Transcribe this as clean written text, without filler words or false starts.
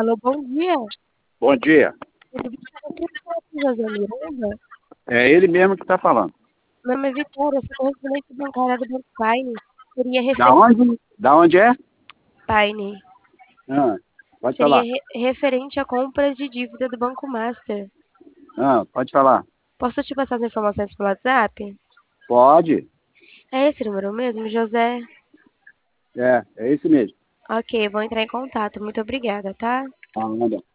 Alô, bom dia. Bom dia. Tudo bem com você, José Miranda? É ele mesmo que está falando. Meu nome é Vitória, eu sou correspondente bancária do Banco Paine. Seria Da onde? Da onde é? Paine. Ah, pode Seria falar. referente à compra de dívida do Banco Master. Pode falar. Posso te passar as informações pelo WhatsApp? Pode. É esse número mesmo, José? É esse mesmo. Ok, vou entrar em contato. Muito obrigada, tá? Manda.